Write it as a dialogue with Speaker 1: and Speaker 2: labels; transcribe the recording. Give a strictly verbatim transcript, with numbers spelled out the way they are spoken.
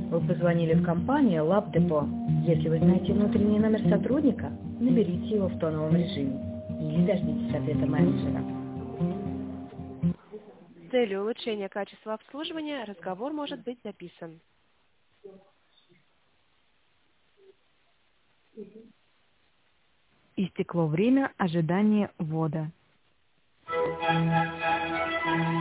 Speaker 1: Вы позвонили в компанию LabDepot. Если вы знаете внутренний номер сотрудника, наберите его в тоновом режиме или дождитесь ответа менеджера.
Speaker 2: С целью улучшения качества обслуживания разговор может быть записан.
Speaker 3: Истекло время ожидания ввода.